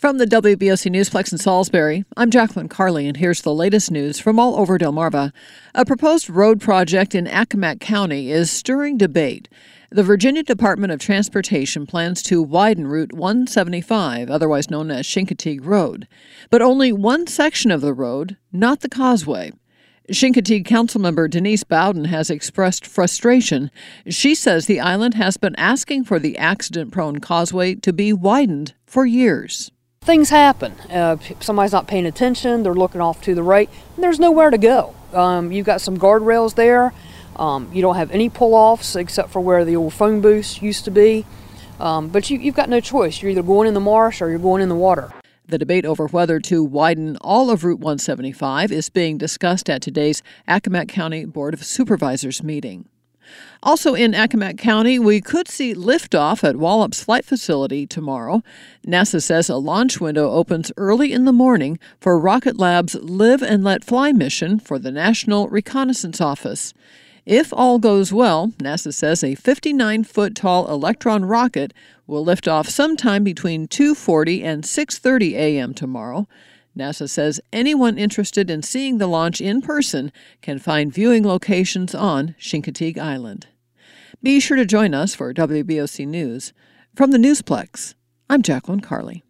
From the WBOC Newsplex in Salisbury, I'm Jacqueline Carley, and here's the latest news from all over Delmarva. A proposed road project in Accomack County is stirring debate. The Virginia Department of Transportation plans to widen Route 175, otherwise known as Chincoteague Road, but only one section of the road, not the causeway. Chincoteague Councilmember Denise Bowden has expressed frustration. She says the island has been asking for the accident-prone causeway to be widened for years. Things happen. Somebody's not paying attention, they're looking off to the right, and there's nowhere to go. You've got some guardrails there. You don't have any pull-offs except for where the old phone booths used to be. But you've got no choice. You're either going in the marsh or you're going in the water. The debate over whether to widen all of Route 175 is being discussed at today's Accomack County Board of Supervisors meeting. Also in Accomack County, we could see liftoff at Wallops Flight Facility tomorrow. NASA says a launch window opens early in the morning for Rocket Lab's Live and Let Fly mission for the National Reconnaissance Office. If all goes well, NASA says a 59-foot-tall Electron rocket will lift off sometime between 2:40 and 6:30 a.m. tomorrow. NASA says anyone interested in seeing the launch in person can find viewing locations on Chincoteague Island. Be sure to join us for WBOC News. From the Newsplex, I'm Jacqueline Carley.